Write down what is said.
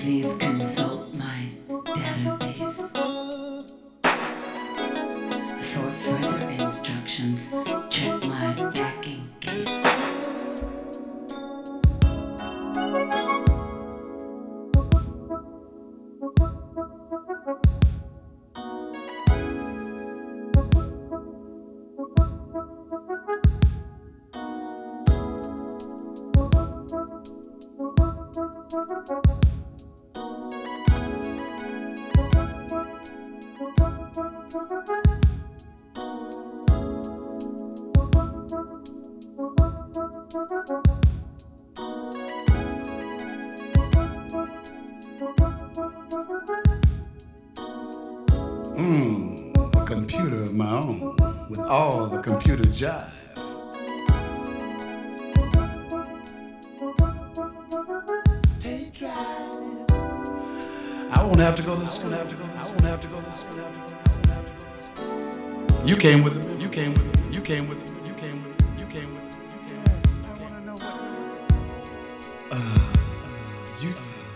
Please consult my database. For further instructions, check my packing case. A computer of my own, with all the computer jive. I won't have to go to school. I won't have to go to school. You came with him. You came with him. You came with him. You came with him. You came with him. Yes, I want to know what. You said.